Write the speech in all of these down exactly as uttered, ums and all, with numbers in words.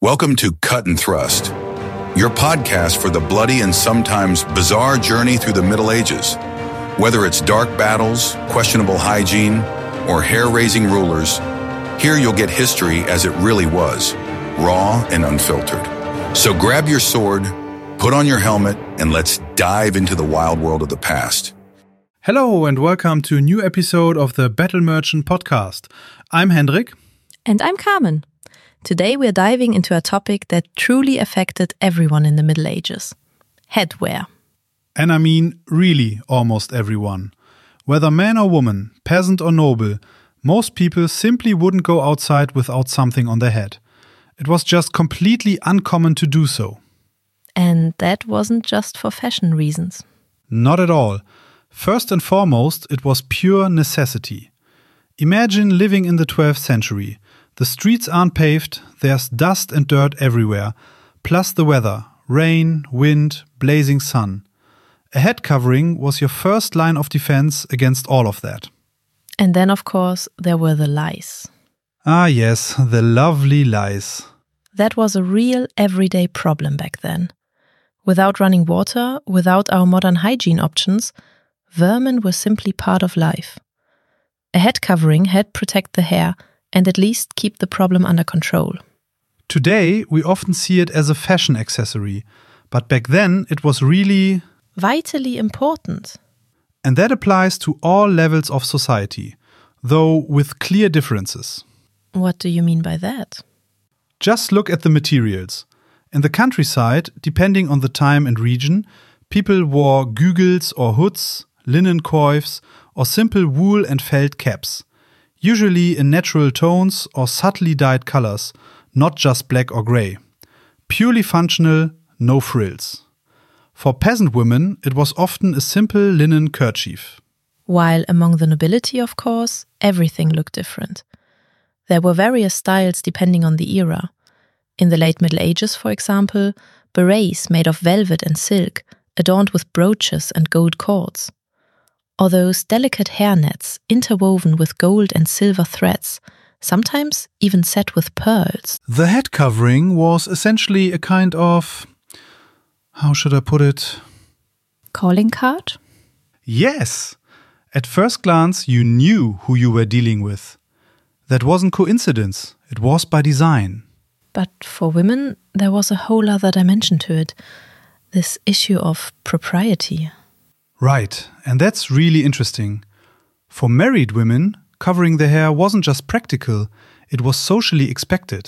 Welcome to Cut and Thrust, your podcast for the bloody and sometimes bizarre journey through the Middle Ages. Whether it's dark battles, questionable hygiene, or hair-raising rulers, here you'll get history as it really was, raw and unfiltered. So grab your sword, put on your helmet, and let's dive into the wild world of the past. Hello and welcome to a new episode of the Battle Merchant podcast. I'm Hendrik. And I'm Carmen. Today we're diving into a topic that truly affected everyone in the Middle Ages: headwear. And I mean really almost everyone. Whether man or woman, peasant or noble, most people simply wouldn't go outside without something on their head. It was just completely uncommon to do so. And that wasn't just for fashion reasons. Not at all. First and foremost, it was pure necessity. Imagine living in the twelfth century. The streets aren't paved, there's dust and dirt everywhere, plus the weather, rain, wind, blazing sun. A head covering was your first line of defense against all of that. And then, of course, there were the lice. Ah yes, the lovely lice. That was a real everyday problem back then. Without running water, without our modern hygiene options, vermin were simply part of life. A head covering helped protect the hair and at least keep the problem under control. Today, we often see it as a fashion accessory, but back then it was really vitally important. And that applies to all levels of society, though with clear differences. What do you mean by that? Just look at the materials. In the countryside, depending on the time and region, people wore gugels or hoods, linen coifs, or simple wool and felt caps, usually in natural tones or subtly dyed colors, not just black or grey. Purely functional, no frills. For peasant women, it was often a simple linen kerchief. While among the nobility, of course, everything looked different. There were various styles depending on the era. In the late Middle Ages, for example, berets made of velvet and silk, adorned with brooches and gold cords. Or those delicate hairnets interwoven with gold and silver threads, sometimes even set with pearls. The head covering was essentially a kind of, how should I put it? Calling card? Yes! At first glance, you knew who you were dealing with. That wasn't coincidence, it was by design. But for women, there was a whole other dimension to it. This issue of propriety. Right, and that's really interesting. For married women, covering their hair wasn't just practical, it was socially expected.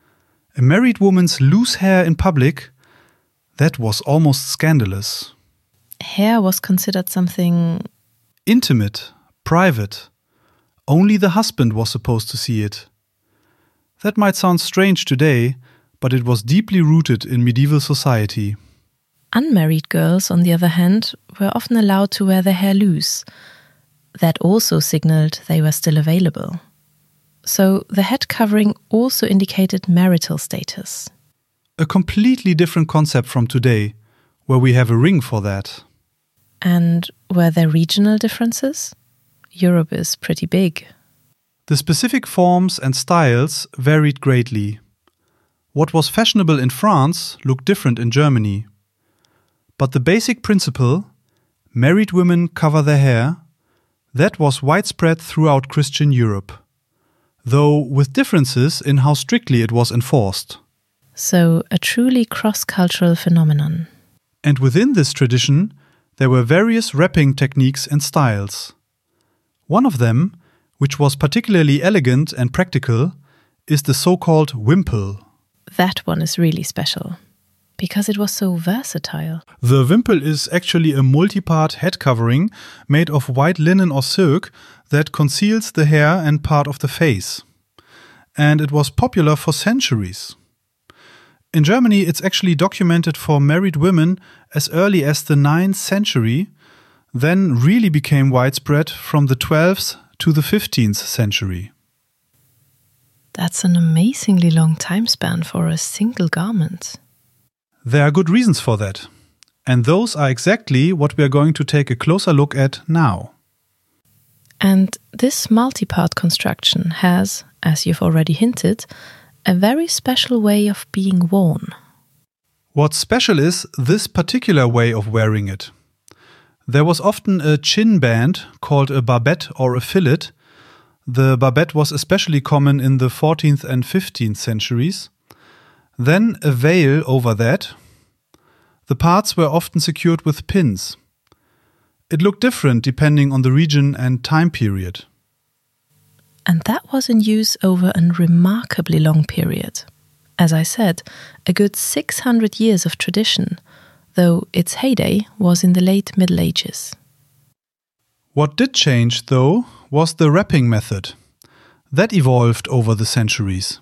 A married woman's loose hair in public, that was almost scandalous. Hair was considered something intimate, private. Only the husband was supposed to see it. That might sound strange today, but it was deeply rooted in medieval society. Unmarried girls, on the other hand, were often allowed to wear their hair loose. That also signaled they were still available. So the head covering also indicated marital status. A completely different concept from today, where we have a ring for that. And were there regional differences? Europe is pretty big. The specific forms and styles varied greatly. What was fashionable in France looked different in Germany. But the basic principle, married women cover their hair, that was widespread throughout Christian Europe, though with differences in how strictly it was enforced. So a truly cross-cultural phenomenon. And within this tradition, there were various wrapping techniques and styles. One of them, which was particularly elegant and practical, is the so-called wimple. That one is really special, because it was so versatile. The wimple is actually a multi-part head covering made of white linen or silk that conceals the hair and part of the face. And it was popular for centuries. In Germany, it's actually documented for married women as early as the ninth century, then really became widespread from the twelfth to the fifteenth century. That's an amazingly long time span for a single garment. There are good reasons for that. And those are exactly what we are going to take a closer look at now. And this multi-part construction has, as you've already hinted, A very special way of being worn. What's special is this particular way of wearing it. There was often a chin band called a barbette or a fillet. The barbette was especially common in the fourteenth and fifteenth centuries. Then a veil over that. The parts were often secured with pins. It looked different depending on the region and time period. And that was in use over a remarkably long period. As I said, a good six hundred years of tradition, though its heyday was in the late Middle Ages. What did change, though, was the wrapping method. That evolved over the centuries.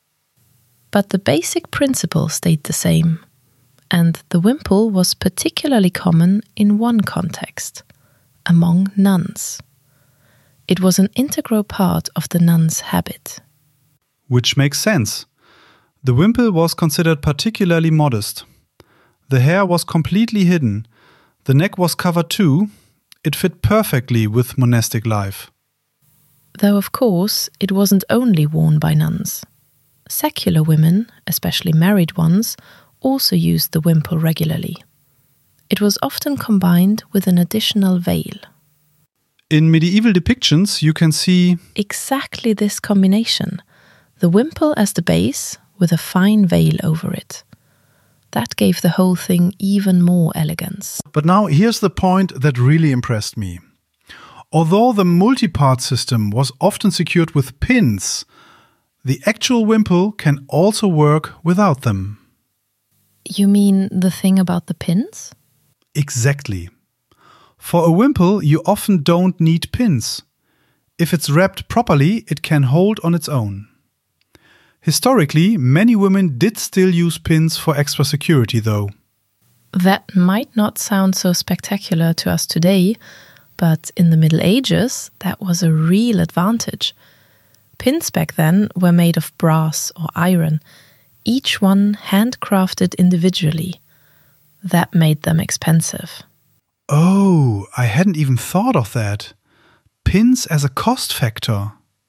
But the basic principle stayed the same, and the wimple was particularly common in one context, among nuns. It was an integral part of the nun's habit. Which makes sense. The wimple was considered particularly modest. The hair was completely hidden. The neck was covered too. It fit perfectly with monastic life. Though, of course, it wasn't only worn by nuns. Secular women, especially married ones, also used the wimple regularly. It was often combined with an additional veil. In medieval depictions, you can see exactly this combination. The wimple as the base, with a fine veil over it. That gave the whole thing even more elegance. But now here's the point that really impressed me. Although the multi-part system was often secured with pins, the actual wimple can also work without them. You mean the thing about the pins? Exactly. For a wimple, you often don't need pins. If it's wrapped properly, it can hold on its own. Historically, many women did still use pins for extra security, though. That might not sound so spectacular to us today, but in the Middle Ages, that was a real advantage. Pins back then were made of brass or iron, each one handcrafted individually. That made them expensive. Oh, I hadn't even thought of that. Pins as a cost factor.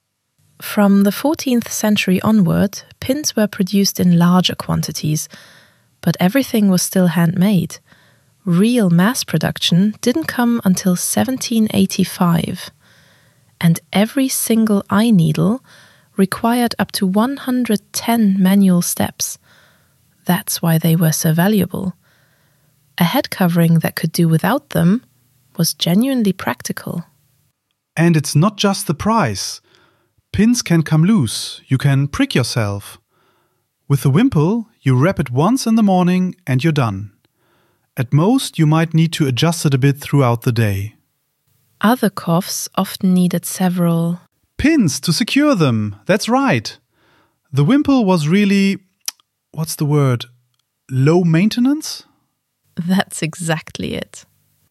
From the fourteenth century onward, pins were produced in larger quantities, but everything was still handmade. Real mass production didn't come until seventeen eighty-five, and every single eye needle required up to one hundred ten manual steps. That's why they were so valuable. A head covering that could do without them was genuinely practical. And it's not just the price. Pins can come loose, you can prick yourself. With the wimple, you wrap it once in the morning and you're done. At most, you might need to adjust it a bit throughout the day. Other coifs often needed several pins to secure them, that's right. The wimple was really, what's the word, low maintenance? That's exactly it.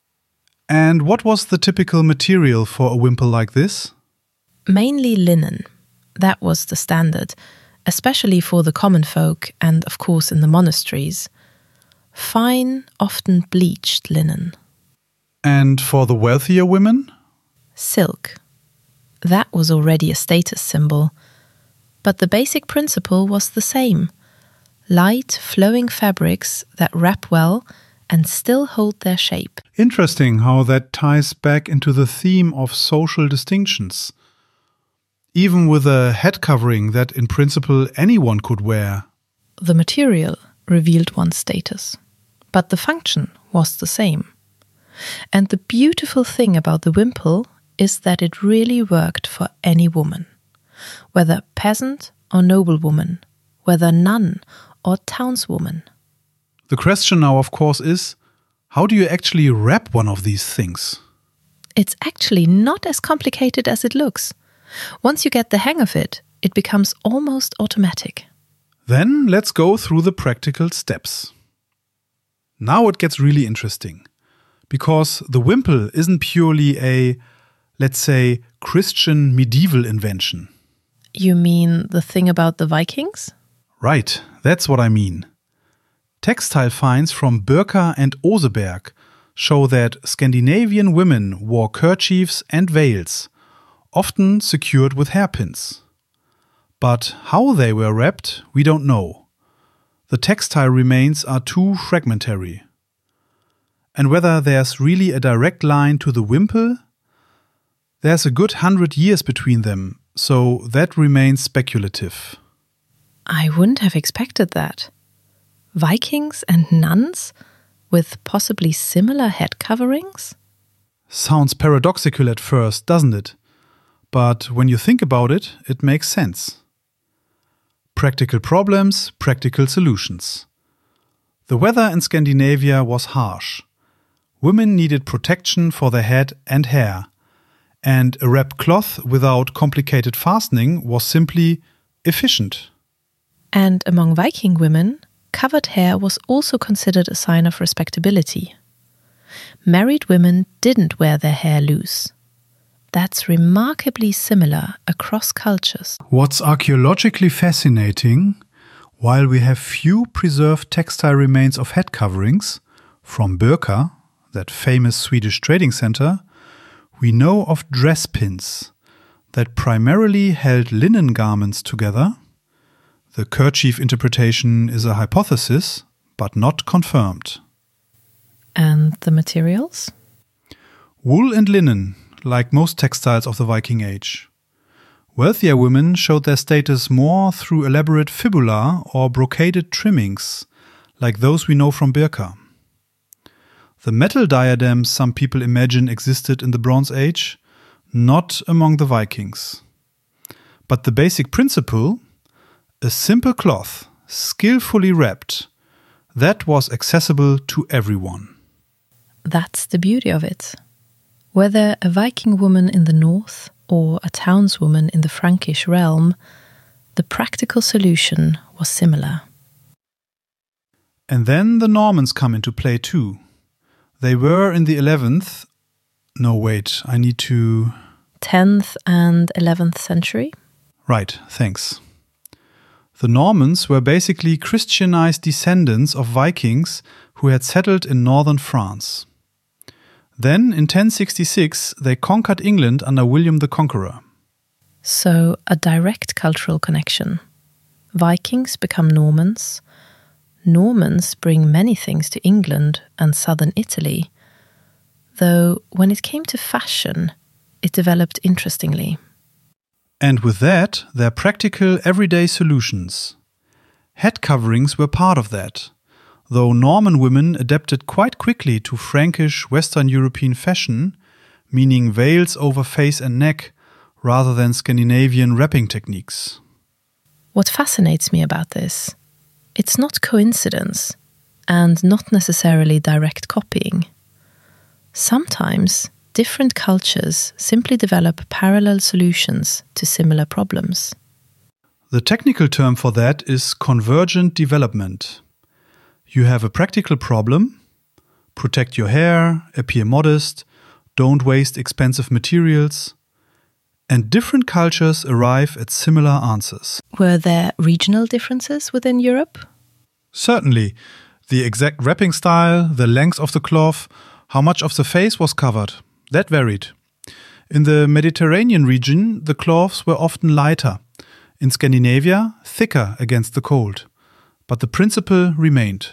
And what was the typical material for a wimple like this? Mainly linen. That was the standard, especially for the common folk and, of course, in the monasteries. Fine, often bleached linen. And for the wealthier women? Silk. That was already a status symbol. But the basic principle was the same. Light, flowing fabrics that wrap well and still hold their shape. Interesting how that ties back into the theme of social distinctions. Even with a head covering that in principle anyone could wear. The material revealed one's status, but the function was the same. And the beautiful thing about the wimple is that it really worked for any woman, whether peasant or noblewoman, whether nun or townswoman. The question now, of course, is, how do you actually wrap one of these things? It's actually not as complicated as it looks. Once you get the hang of it, it becomes almost automatic. Then let's go through the practical steps. Now it gets really interesting, because the wimple isn't purely a, let's say, Christian medieval invention. You mean the thing about the Vikings? Right, that's what I mean. Textile finds from Birka and Oseberg show that Scandinavian women wore kerchiefs and veils, often secured with hairpins. But how they were wrapped, we don't know. The textile remains are too fragmentary. And whether there's really a direct line to the wimple, there's a good hundred years between them, so that remains speculative. I wouldn't have expected that. Vikings and nuns with possibly similar head coverings? Sounds paradoxical at first, doesn't it? But when you think about it, it makes sense. Practical problems, practical solutions. The weather in Scandinavia was harsh. Women needed protection for their head and hair, and a wrapped cloth without complicated fastening was simply efficient. And among Viking women, covered hair was also considered a sign of respectability. Married women didn't wear their hair loose. That's remarkably similar across cultures. What's archaeologically fascinating, while we have few preserved textile remains of head coverings, from Birka, that famous Swedish trading center, we know of dress pins that primarily held linen garments together. The kerchief interpretation is a hypothesis, but not confirmed. And the materials? Wool and linen, like most textiles of the Viking Age. Wealthier women showed their status more through elaborate fibula or brocaded trimmings, like those we know from Birka. The metal diadems some people imagine existed in the Bronze Age, not among the Vikings. But the basic principle, a simple cloth, skillfully wrapped, that was accessible to everyone. That's the beauty of it. Whether a Viking woman in the north or a townswoman in the Frankish realm, the practical solution was similar. And then the Normans come into play too. They were in the eleventh, no wait, I need to... tenth and eleventh century? Right, thanks. The Normans were basically Christianized descendants of Vikings who had settled in northern France. Then, in ten sixty-six, they conquered England under William the Conqueror. So, a direct cultural connection. Vikings become Normans. Normans bring many things to England and southern Italy, though when it came to fashion, it developed interestingly. And with that, their practical everyday solutions. Head coverings were part of that, though Norman women adapted quite quickly to Frankish Western European fashion, meaning veils over face and neck, rather than Scandinavian wrapping techniques. What fascinates me about this, it's not coincidence, and not necessarily direct copying. Sometimes, different cultures simply develop parallel solutions to similar problems. The technical term for that is convergent development. You have a practical problem, protect your hair, appear modest, don't waste expensive materials, and different cultures arrive at similar answers. Were there regional differences within Europe? Certainly. The exact wrapping style, the length of the cloth, how much of the face was covered, that varied. In the Mediterranean region, the cloths were often lighter. In Scandinavia, thicker against the cold. But the principle remained.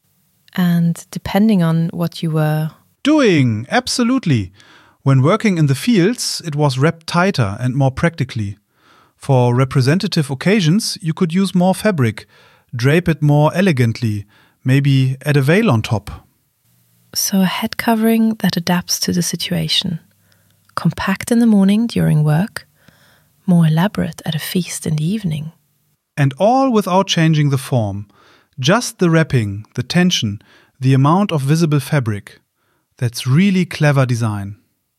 And depending on what you were doing, absolutely. When working in the fields, it was wrapped tighter and more practically. For representative occasions, you could use more fabric, drape it more elegantly, maybe add a veil on top. So a head covering that adapts to the situation. Compact in the morning during work, more elaborate at a feast in the evening. And all without changing the form. Just the wrapping, the tension, the amount of visible fabric. That's really clever design.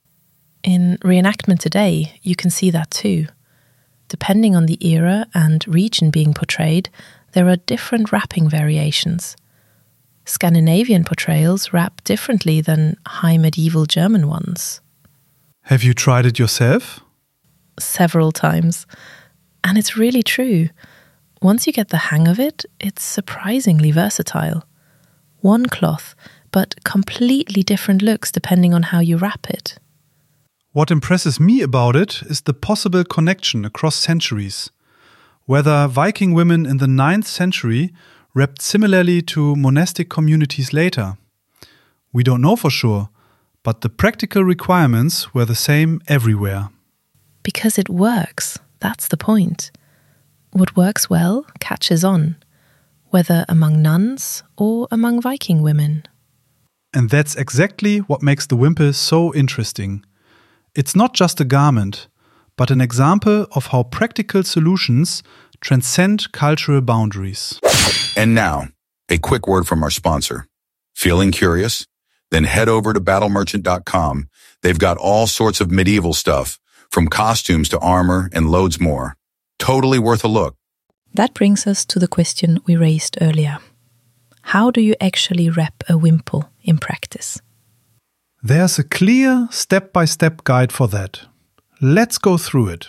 In reenactment today, you can see that too. Depending on the era and region being portrayed, there are different wrapping variations. Scandinavian portrayals wrap differently than high medieval German ones. Have you tried it yourself? Several times. And it's really true. Once you get the hang of it, it's surprisingly versatile. One cloth, but completely different looks depending on how you wrap it. What impresses me about it is the possible connection across centuries. whether Viking women in the ninth century wrapped similarly to monastic communities later. We don't know for sure, but the practical requirements were the same everywhere. Because it works, that's the point. What works well catches on, whether among nuns or among Viking women. And that's exactly what makes the wimple so interesting. It's not just a garment, but an example of how practical solutions transcend cultural boundaries. And now, a quick word from our sponsor. Feeling curious? Then head over to battle merchant dot com. They've got all sorts of medieval stuff, from costumes to armor and loads more. Totally worth a look. That brings us to the question we raised earlier. How do you actually wrap a wimple in practice? There's a clear step-by-step guide for that. Let's go through it.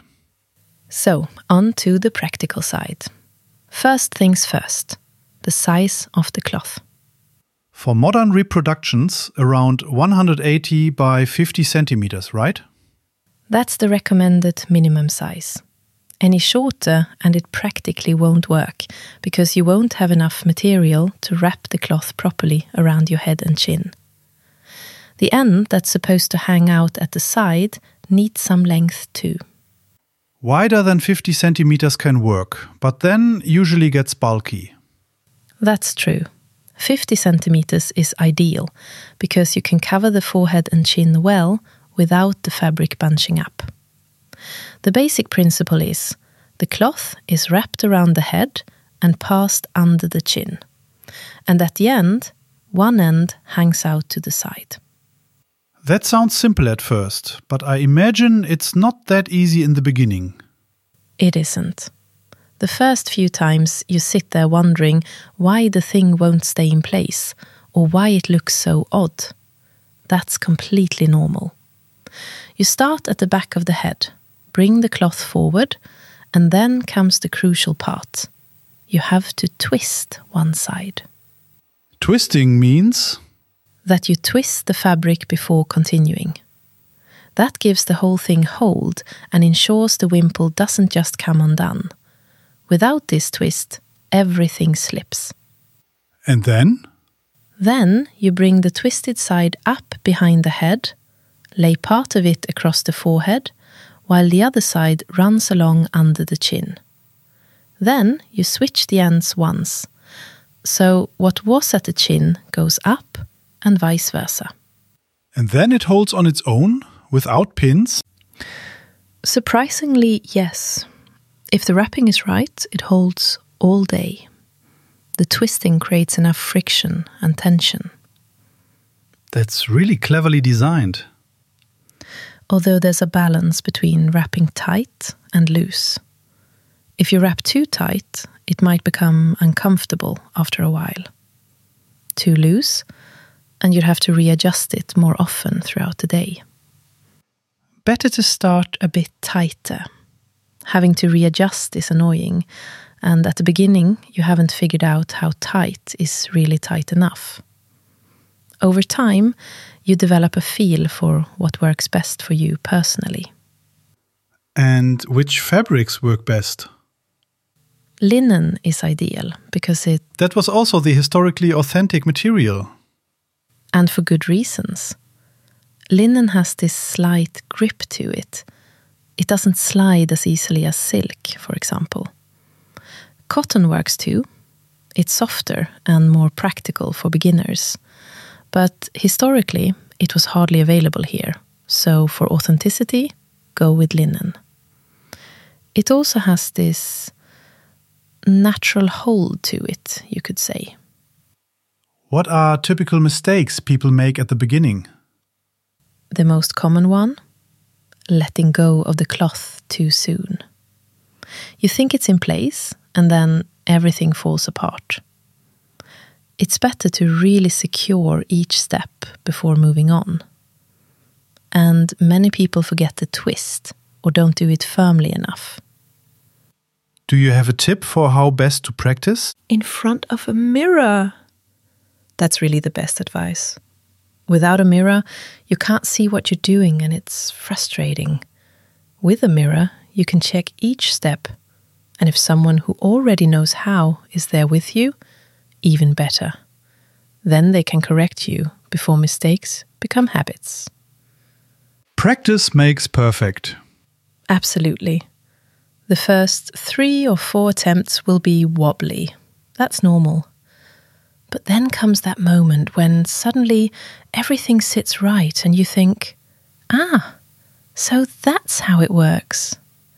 So, on to the practical side. First things first, the size of the cloth. For modern reproductions, around one hundred eighty by fifty centimeters, right? That's the recommended minimum size. Any shorter and it practically won't work, because you won't have enough material to wrap the cloth properly around your head and chin. The end that's supposed to hang out at the side needs some length too. Wider than fifty centimeters can work, but then usually gets bulky. That's true. fifty centimeters is ideal, because you can cover the forehead and chin well without the fabric bunching up. The basic principle is the cloth is wrapped around the head and passed under the chin. And at the end, one end hangs out to the side. That sounds simple at first, but I imagine it's not that easy in the beginning. It isn't. The first few times you sit there wondering why the thing won't stay in place or why it looks so odd. That's completely normal. You start at the back of the head, bring the cloth forward, and then comes the crucial part. You have to twist one side. Twisting means? That you twist the fabric before continuing. That gives the whole thing hold and ensures the wimple doesn't just come undone. Without this twist, everything slips. And then? Then you bring the twisted side up behind the head, lay part of it across the forehead, while the other side runs along under the chin. Then you switch the ends once, so what was at the chin goes up and vice versa. And then it holds on its own, without pins? Surprisingly, yes. If the wrapping is right, it holds all day. The twisting creates enough friction and tension. That's really cleverly designed. Although there's a balance between wrapping tight and loose. If you wrap too tight, it might become uncomfortable after a while. Too loose, and you'd have to readjust it more often throughout the day. Better to start a bit tighter. Having to readjust is annoying, and at the beginning you haven't figured out how tight is really tight enough. Over time, you develop a feel for what works best for you personally. And which fabrics work best? Linen is ideal because it... That was also the historically authentic material. And for good reasons. Linen has this slight grip to it. It doesn't slide as easily as silk, for example. Cotton works too. It's softer and more practical for beginners. But historically, it was hardly available here. So for authenticity, go with linen. It also has this natural hold to it, you could say. What are typical mistakes people make at the beginning? The most common one? Letting go of the cloth too soon. You think it's in place, and then everything falls apart. It's better to really secure each step before moving on. And many people forget the twist or don't do it firmly enough. Do you have a tip for how best to practice? In front of a mirror. That's really the best advice. Without a mirror, you can't see what you're doing and it's frustrating. With a mirror, you can check each step And if someone who already knows how is there with you, even better. Then they can correct you before mistakes become habits. Practice makes perfect. Absolutely. The first three or four attempts will be wobbly. That's normal. But then comes that moment when suddenly everything sits right and you think, ah, so that's how it works.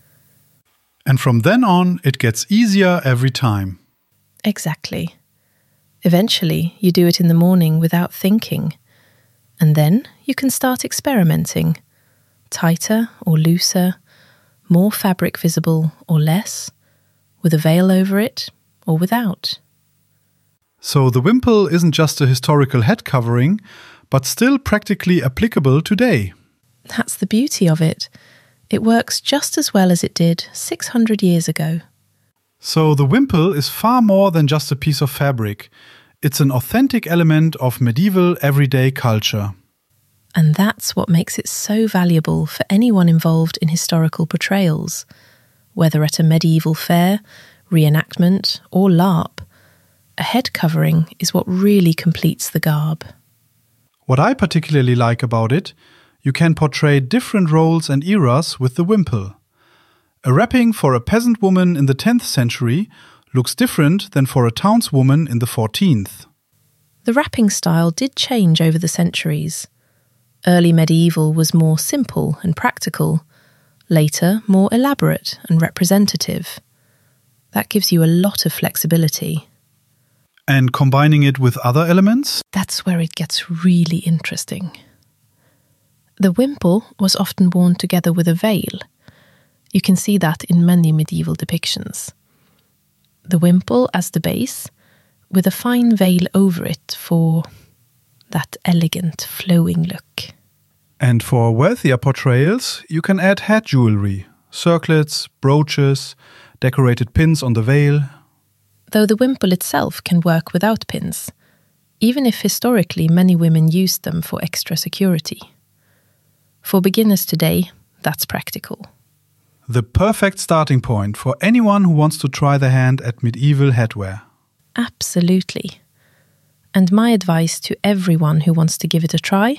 And from then on, it gets easier every time. Exactly. Eventually, you do it in the morning without thinking. And then you can start experimenting. Tighter or looser, more fabric visible or less, with a veil over it or without. So the wimple isn't just a historical head covering, but still practically applicable today. That's the beauty of it. It works just as well as it did six hundred years ago. So the wimple is far more than just a piece of fabric. It's an authentic element of medieval everyday culture. And that's what makes it so valuable for anyone involved in historical portrayals, whether at a medieval fair, reenactment, or LARP. A head covering is what really completes the garb. What I particularly like about it, you can portray different roles and eras with the wimple. A wrapping for a peasant woman in the tenth century looks different than for a townswoman in the fourteenth. The wrapping style did change over the centuries. Early medieval was more simple and practical, later more elaborate and representative. That gives you a lot of flexibility. And combining it with other elements? That's where it gets really interesting. The wimple was often worn together with a veil. You can see that in many medieval depictions. The wimple as the base, with a fine veil over it for that elegant, flowing look. And for wealthier portrayals, you can add head jewelry, circlets, brooches, decorated pins on the veil. Though the wimple itself can work without pins, even if historically many women used them for extra security. For beginners today, that's practical. The perfect starting point for anyone who wants to try their hand at medieval headwear. Absolutely. And my advice to everyone who wants to give it a try?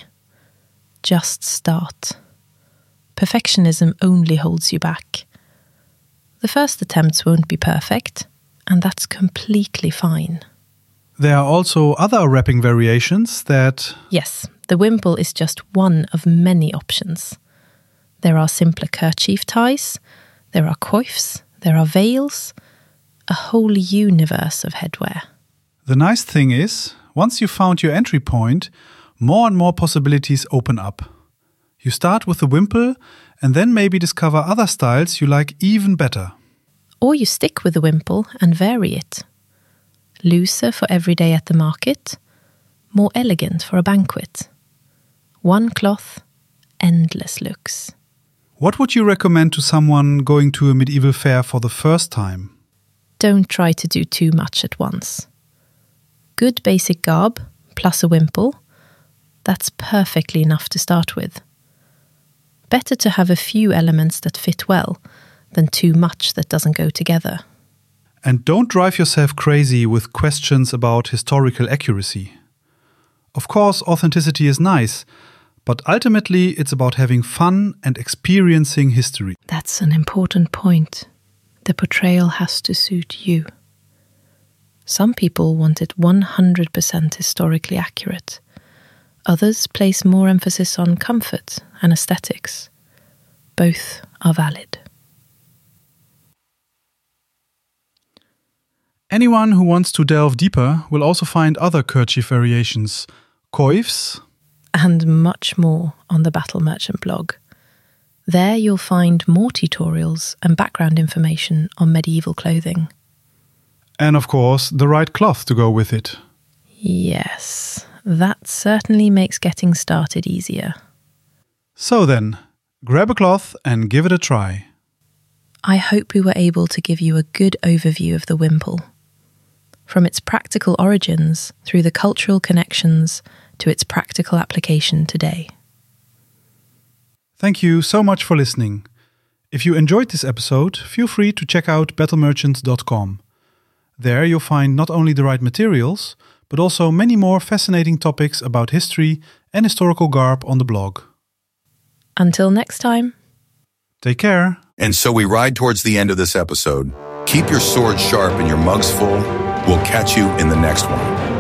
Just start. Perfectionism only holds you back. The first attempts won't be perfect, and that's completely fine. There are also other wrapping variations that... Yes, the wimple is just one of many options. There are simpler kerchief ties, there are coifs, there are veils, a whole universe of headwear. The nice thing is, once you've found your entry point, more and more possibilities open up. You start with the wimple and then maybe discover other styles you like even better. Or you stick with the wimple and vary it. Looser for every day at the market, more elegant for a banquet. One cloth, endless looks. What would you recommend to someone going to a medieval fair for the first time? Don't try to do too much at once. Good basic garb, plus a wimple, that's perfectly enough to start with. Better to have a few elements that fit well than too much that doesn't go together. And don't drive yourself crazy with questions about historical accuracy. Of course, authenticity is nice, but ultimately it's about having fun and experiencing history. That's an important point. The portrayal has to suit you. Some people want it one hundred percent historically accurate. Others place more emphasis on comfort and aesthetics. Both are valid. Anyone who wants to delve deeper will also find other kerchief variations, coifs, and much more on the Battle Merchant blog. There you'll find more tutorials and background information on medieval clothing. And of course, the right cloth to go with it. Yes, that certainly makes getting started easier. So then, grab a cloth and give it a try. I hope we were able to give you a good overview of the wimple. From its practical origins through the cultural connections to its practical application today. Thank you so much for listening. If you enjoyed this episode, feel free to check out battle merchant dot com. There you'll find not only the right materials, but also many more fascinating topics about history and historical garb on the blog. Until next time. Take care. And so we ride towards the end of this episode. Keep your sword sharp and your mugs full. We'll catch you in the next one.